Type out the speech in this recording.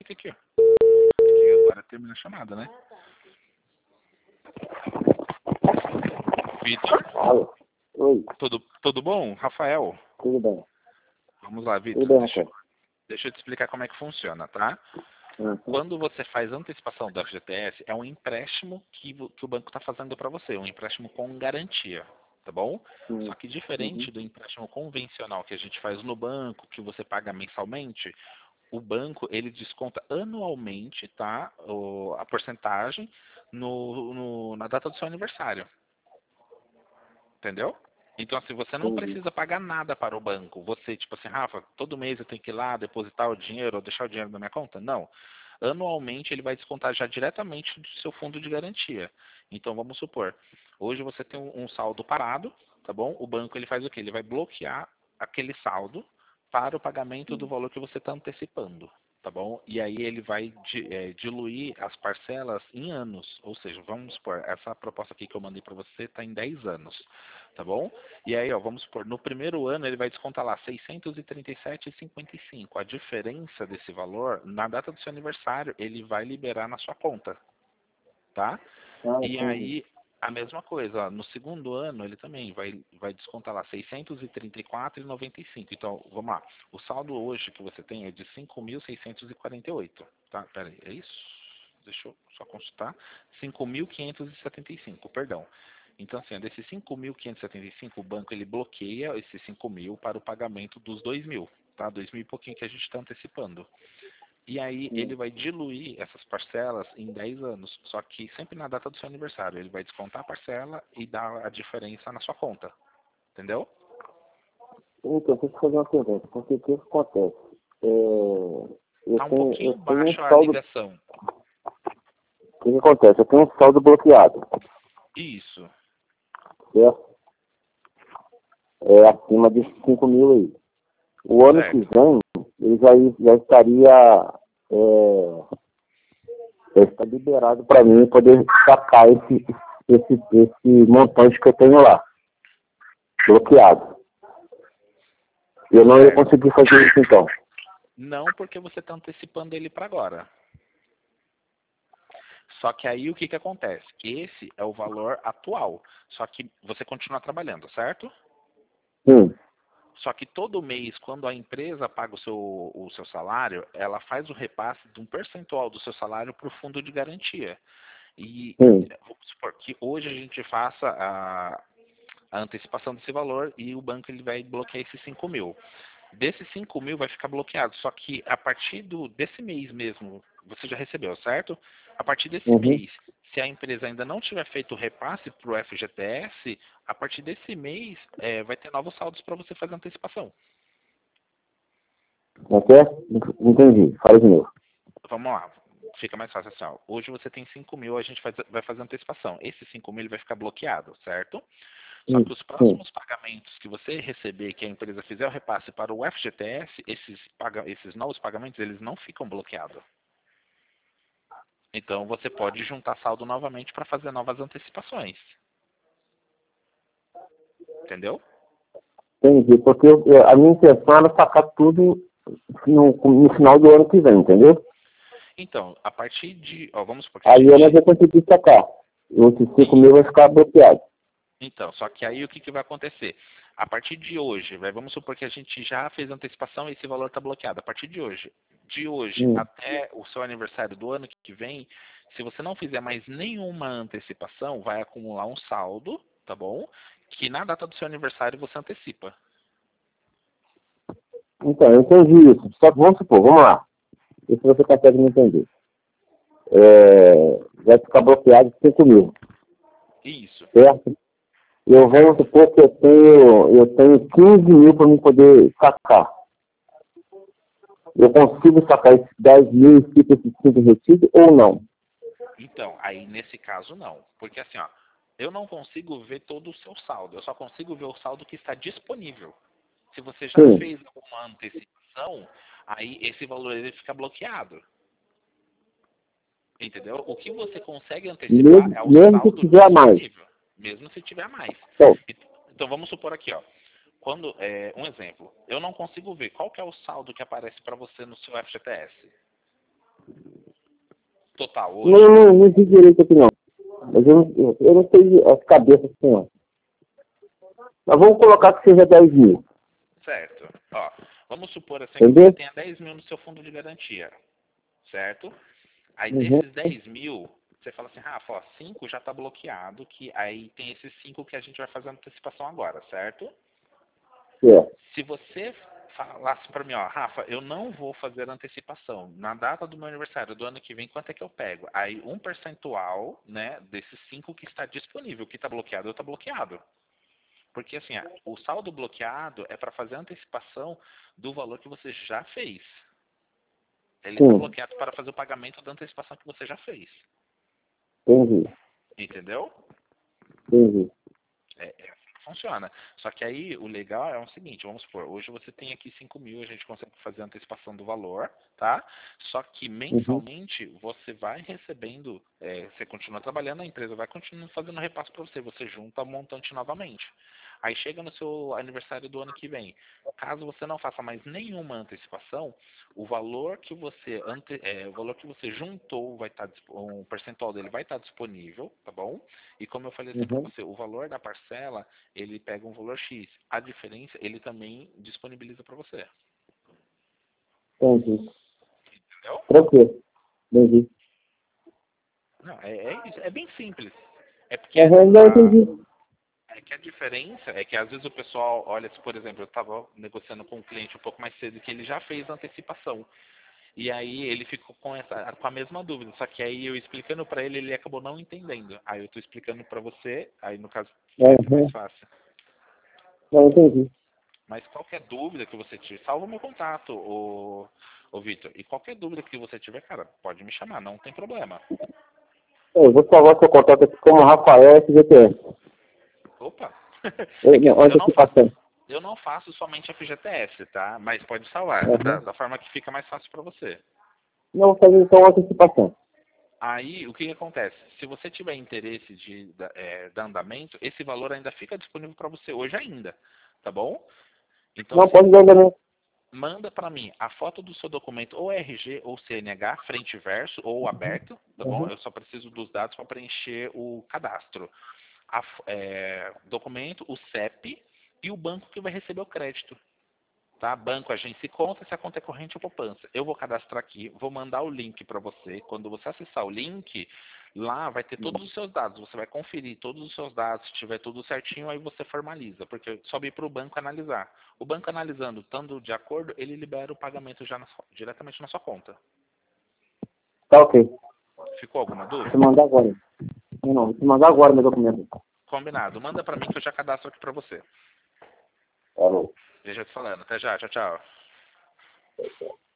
fica aqui, ó. Aqui agora termina a chamada, né? Vitor? Alô? Oi, Tudo bom? Rafael? tudo bem. Vamos lá, Tudo Vitor. bem, Rafael. Deixa eu te explicar como é que funciona, tá? Uhum. Quando você faz antecipação do FGTS, é um empréstimo que o banco está fazendo para você, um empréstimo com garantia, tá bom? Só que diferente do empréstimo convencional que a gente faz no banco, que você paga mensalmente, o banco ele desconta anualmente, tá? A porcentagem na data do seu aniversário. Entendeu? Então, assim, você não Entendi. precisa pagar nada para o banco. Você, tipo assim, Rafa, todo mês eu tenho que ir lá depositar o dinheiro ou deixar o dinheiro na minha conta? Não. Anualmente ele vai descontar já diretamente do seu fundo de garantia. Então, vamos supor, hoje você tem um saldo parado, tá bom? O banco ele faz o quê? Ele vai bloquear aquele saldo para o pagamento do valor que você está antecipando, tá bom? E aí ele vai diluir as parcelas em anos. Ou seja, vamos supor, essa proposta aqui que eu mandei para você está em 10 anos, tá bom? E aí, ó, vamos supor, no primeiro ano ele vai descontar lá 637,55. A diferença desse valor, na data do seu aniversário, ele vai liberar na sua conta, tá? Ah, E entendi. aí, a mesma coisa, ó, no segundo ano ele também vai descontar lá 634,95. Então, vamos lá. O saldo hoje que você tem é de 5.648, tá? Pera aí, é isso? Deixa eu só consultar. 5.575, perdão. Então, assim, desses 5.575, o banco ele bloqueia esses 5.000 para o pagamento dos 2.000, tá? 2.000 e pouquinho que a gente está antecipando. E aí ele vai diluir essas parcelas em 10 anos, só que sempre na data do seu aniversário. Ele vai descontar a parcela e dar a diferença na sua conta. Entendeu? Então, deixa eu te fazer uma pergunta. Porque o que acontece? Tá um pouquinho Eu tenho um baixo a saldo. ligação. O que acontece? Eu tenho um saldo bloqueado, Isso. certo? É acima de 5 mil aí. O ano que Certo. vem, ele já estaria. Já está liberado para mim poder sacar esse montante que eu tenho lá, bloqueado. Eu não ia Certo. conseguir fazer isso então. Não porque você está antecipando ele para agora. Só que aí o que acontece? Esse é o valor atual. Só que você continua trabalhando, certo? Sim. Só que todo mês, quando a empresa paga o seu salário, ela faz o repasse de um percentual do seu salário para o fundo de garantia. E Sim. vamos supor que hoje a gente faça a antecipação desse valor e o banco ele vai bloquear esses 5.000. Desses 5.000 vai ficar bloqueado. Só que a partir desse mês mesmo, você já recebeu, certo? A partir desse Uhum. mês, se a empresa ainda não tiver feito o repasse para o FGTS, a partir desse mês vai ter novos saldos para você fazer antecipação. Ok? Entendi. Fala de novo. Vamos lá, fica mais fácil assim, ó. Hoje você tem 5.000, a gente vai fazer antecipação. Esse 5.000 ele vai ficar bloqueado, certo? Só que os Sim. próximos pagamentos que você receber, que a empresa fizer o repasse para o FGTS, esses novos pagamentos, eles não ficam bloqueados. Então você pode juntar saldo novamente para fazer novas antecipações. Entendeu? Entendi. Porque a minha intenção era sacar tudo no final do ano que vem, entendeu? Então, a partir de. Ó, vamos supor que a Aí eu não gente. vou conseguir sacar. Esses 5 mil vai ficar bloqueado. Então, só que aí o que vai acontecer? A partir de hoje, vamos supor que a gente já fez a antecipação e esse valor está bloqueado. A partir de hoje até o seu aniversário do ano que vem, se você não fizer mais nenhuma antecipação, vai acumular um saldo, tá bom? Que na data do seu aniversário você antecipa. Então, eu entendi isso. Só que vamos supor, vamos lá. Ver se você consegue me entender. Vai ficar bloqueado 5 mil, Isso, certo? Eu vou certo? supor que eu tenho 15 mil para me poder sacar. Eu consigo sacar esses 10 mil e fica esses 5 retidos ou não? Então, aí nesse caso não. Porque assim, ó, eu não consigo ver todo o seu saldo. Eu só consigo ver o saldo que está disponível. Se você já Sim. fez alguma antecipação, aí esse valor ele fica bloqueado. Entendeu? O que você consegue antecipar é o Mesmo que saldo tiver mais. disponível, mesmo se tiver mais. Então, Então vamos supor aqui, ó. Quando um exemplo, eu não consigo ver qual que é o saldo que aparece para você no seu FGTS. total hoje? Não vi direito aqui não. Mas eu não sei as cabeças assim, não. Mas vamos colocar que seja 10 mil. Certo. Ó, vamos supor assim Entendeu? que você tenha 10 mil no seu fundo de garantia. Certo? Aí Uhum. desses 10 mil, você fala assim, Rafa, ó, 5 já está bloqueado, que aí tem esses 5 que a gente vai fazer a antecipação agora, certo? É. Se você falasse para mim, ó, Rafa, eu não vou fazer antecipação. Na data do meu aniversário do ano que vem, quanto é que eu pego? Aí um percentual, né, desses 5 que está disponível, que está bloqueado, está bloqueado. Porque assim, o saldo bloqueado é para fazer a antecipação do valor que você já fez. Ele está Sim, bloqueado para fazer o pagamento da antecipação que você já fez. entendi. Entendeu? Entendi. É assim que funciona. Só que aí o legal é o seguinte, vamos supor, hoje você tem aqui 5 mil, a gente consegue fazer a antecipação do valor, tá? Só que Uhum. mensalmente você vai recebendo, você continua trabalhando, a empresa vai continuar fazendo repasse para você, você junta o montante novamente. Aí chega no seu aniversário do ano que vem. Caso você não faça mais nenhuma antecipação, o valor que você o valor que você juntou vai estar um percentual dele vai estar disponível, tá bom? E como eu falei assim para Uhum. você, o valor da parcela, ele pega um valor X. A diferença, ele também disponibiliza para você. Entendi. Entendeu? Tranquilo. Entendi. Não, é bem simples. É porque Uhum, não entendi. é que a diferença é que às vezes o pessoal olha, se por exemplo, eu estava negociando com um cliente um pouco mais cedo que ele já fez a antecipação. E aí ele ficou com a mesma dúvida, só que aí eu explicando para ele, ele acabou não entendendo. Aí eu estou explicando para você, aí no caso vai ser mais Uhum. fácil. Não entendi. Mas qualquer dúvida que você tiver, salva o meu contato, o Vitor. E qualquer dúvida que você tiver, cara, pode me chamar, não tem problema. Eu vou salvar seu contato aqui como Rafael FGTS. Opa! É que assim, Antecipação. eu não faço somente FGTS, tá? Mas pode salvar, Uhum. da forma que fica mais fácil para você. Não, vou fazer então antecipação. Aí, o que que acontece? Se você tiver interesse da andamento, esse valor ainda fica disponível para você hoje ainda, tá bom? Então, Não, assim, pode dar também. manda para mim a foto do seu documento ou RG ou CNH, frente e verso ou aberto, tá bom? Uhum. Eu só preciso dos dados para preencher o cadastro. Documento, o CEP e o banco que vai receber o crédito. Tá? Banco, agência e conta, se a conta é corrente ou poupança. Eu vou cadastrar aqui, vou mandar o link para você. Quando você acessar o link, lá vai ter todos os seus dados. Você vai conferir todos os seus dados, se tiver tudo certinho, aí você formaliza, porque sobe para o banco analisar. O banco analisando, estando de acordo, ele libera o pagamento já diretamente na sua conta. Tá ok. Ficou alguma Vou te dúvida? mandar agora. Não, vou te mandar agora meu documento. Combinado. Manda para mim que eu já cadastro aqui para você. Falou. Deixa eu te falando. Até já. Tchau, tchau.